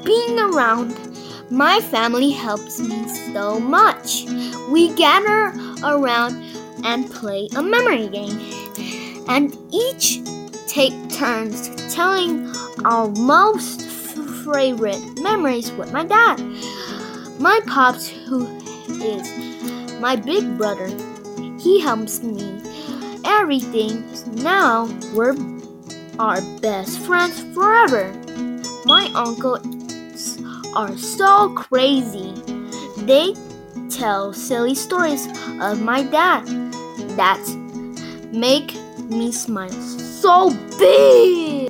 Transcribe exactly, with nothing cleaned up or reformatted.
being around my family helps me so much. We gather around and play a memory game, and each take turns telling our most f- favorite memories with my dad. My pops, who is my big brother, he helps me everything. Now we're our best friends forever. My uncles are so crazy. They tell silly stories of my dad that make me smile so big.